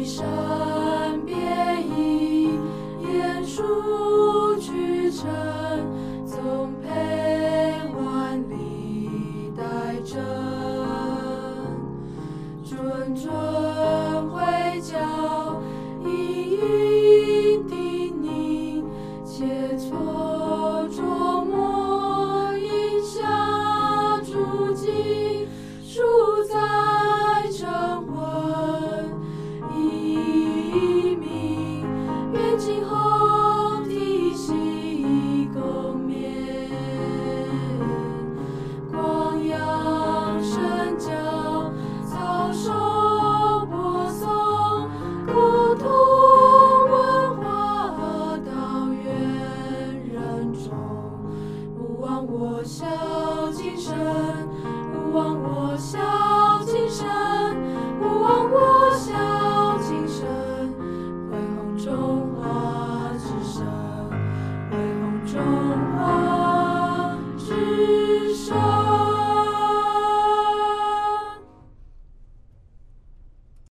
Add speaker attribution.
Speaker 1: 山别意，雁书俱成，总陪万里待征。谆谆回教，一一叮咛，切磋琢磨，印下注记，书载成文，一鸣，愿今后提携共勉。广阳深交，草手播送，古通文化到远人中，勿忘我校精神。